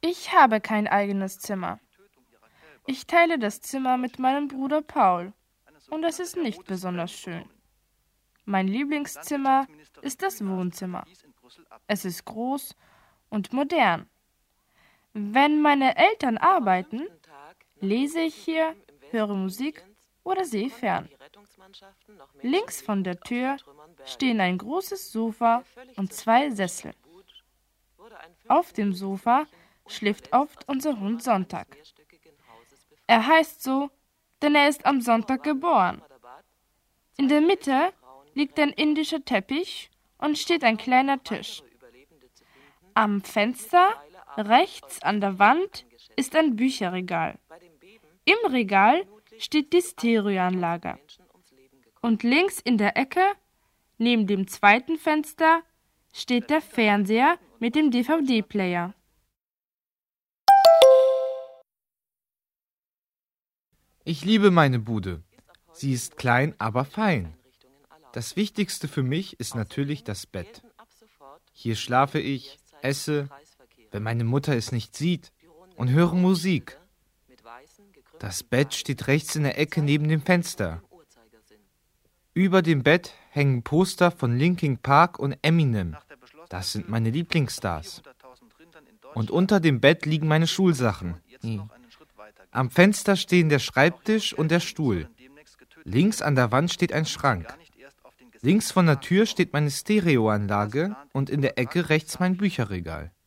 Ich habe kein eigenes Zimmer. Ich teile das Zimmer mit meinem Bruder Paul und es ist nicht besonders schön. Mein Lieblingszimmer ist das Wohnzimmer. Es ist groß und modern. Wenn meine Eltern arbeiten, lese ich hier, höre Musik oder sehe fern. Links von der Tür stehen ein großes Sofa und 2 Sessel. Auf dem Sofa schläft oft unser Hund Sonntag. Er heißt so, denn er ist am Sonntag geboren. In der Mitte liegt ein indischer Teppich und steht ein kleiner Tisch. Am Fenster, rechts an der Wand, ist ein Bücherregal. Im Regal steht die Stereoanlage. Und links in der Ecke, neben dem zweiten Fenster, steht der Fernseher mit dem DVD-Player. Ich liebe meine Bude. Sie ist klein, aber fein. Das Wichtigste für mich ist natürlich das Bett. Hier schlafe ich, esse, wenn meine Mutter es nicht sieht, und höre Musik. Das Bett steht rechts in der Ecke neben dem Fenster. Über dem Bett hängen Poster von Linkin Park und Eminem. Das sind meine Lieblingsstars. Und unter dem Bett liegen meine Schulsachen. Am Fenster stehen der Schreibtisch und der Stuhl. Links an der Wand steht ein Schrank. Links von der Tür steht meine Stereoanlage und in der Ecke rechts mein Bücherregal.